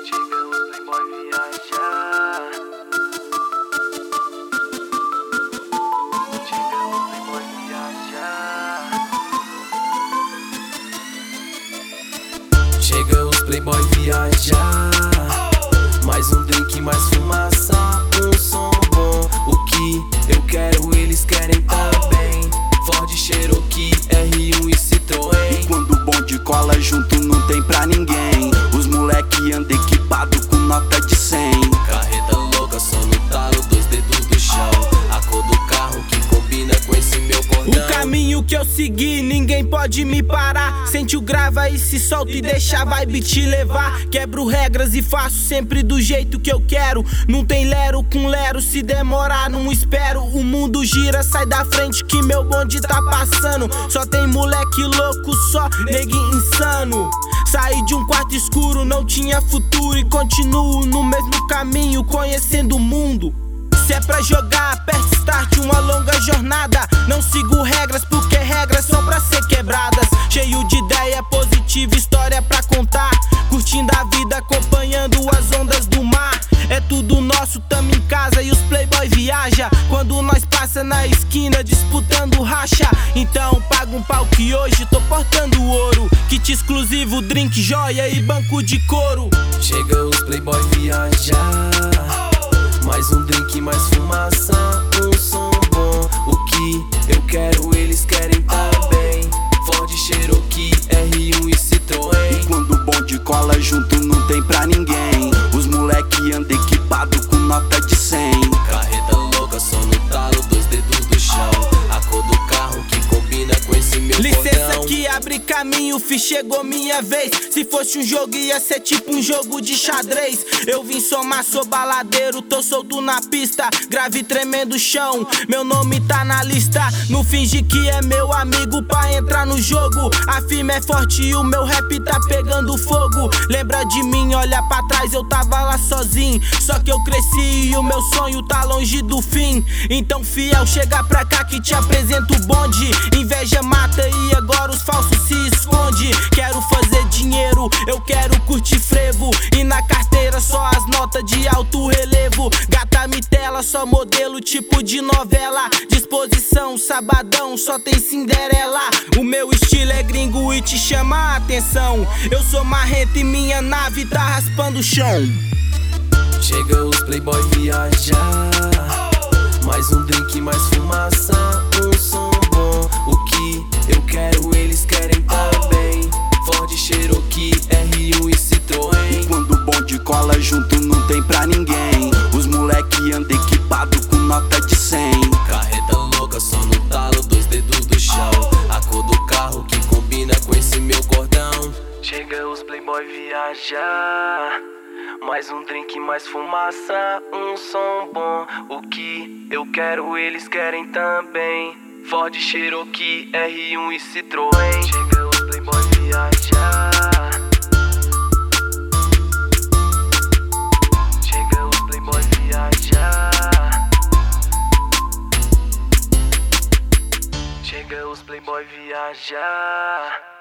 Chega os playboy viajar. Chega os playboy viajar. Chega os playboy viajar. Mais um drink, mais fumaça, um som bom. O que eu quero, eles querem também. Ford, Cherokee, R1 e Citroën. E quando o bonde cola junto não tem pra ninguém. Os moleque andam equipado com nota de 100. Carreta louca, só no talo, 2 dedos do chão. A cor do carro que combina com esse meu cordão. O caminho que eu segui, ninguém pode me parar. Sente o grava e se solta e deixa a vibe te levar. Quebro regras e faço sempre do jeito que eu quero. Não tem lero com lero, se demorar não espero. O mundo gira, sai da frente que meu bonde tá passando. Só tem moleque louco, só neguinho insano. Saí de um quarto escuro, não tinha futuro. E continuo no mesmo caminho, conhecendo o mundo. Se é pra jogar, aperte start, uma longa jornada. Não sigo regras, porque regras são pra ser quebradas. Cheio de ideia positiva, história pra contar. Curtindo a vida, acompanhando as ondas do mar. É tudo nosso, tamo em casa e os playboy viaja. Quando nós passa na esquina disputando racha. Então paga um pau que hoje tô portando ouro. Kit exclusivo, drink, joia e banco de couro. Chega os playboy viajar. Mais um drink, mais fumaça, um som bom. O que eu quero, eles querem também. Ford, Cherokee, R1 e Citroën. E quando o bonde cola junto não tem pra ninguém. Os moleque andam equipado com nota de 100. Carreta louca, só no talo, 2 dedos do chão. A cor do carro que combina com esse meu Licença cordão. que abre caminho, fi, chegou minha vez. Se fosse um jogo ia ser tipo um jogo de xadrez. Eu vim somar, sou baladeiro, tô solto na pista. Grave tremendo o chão, meu nome tá na lista. Não finge que é meu amigo pra entrar no jogo. A firma é forte e o meu rap tá pegando fogo. Lembra de mim, olha pra trás, eu tava lá sozinho. Só que eu cresci e o meu sonho tá longe do fim. Então fiel, chega pra cá que te apresento o bonde. Inveja mata e agora os falsos se esconde. Quero fazer dinheiro, eu quero curtir frevo. E na carteira só as notas de alto relevo. Gata me tela, só modelo tipo de novela. Disposição, sabadão, só tem Cinderela. O meu estilo é gringo e te chama a atenção. Eu sou marrento e minha nave tá raspando o chão. Chega os playboy viajar. Mais um drink, mais fumaça, um som bom. O que eu quero, eles querem também. Ford, Cherokee, R1 e Citroën. E quando o bonde cola junto não tem pra ninguém. Os moleque andam equipado com nota de 100. Carreta louca, só no talo, 2 dedos do chão. A cor do carro que combina com esse meu cordão. Chega os playboy viajar. Mais um drink, mais fumaça, um som bom. O que eu quero, eles querem também. Ford, Cherokee, R1 e Citroën. Chega os playboy viajar. Chega os playboy viajar. Chega os playboy viajar.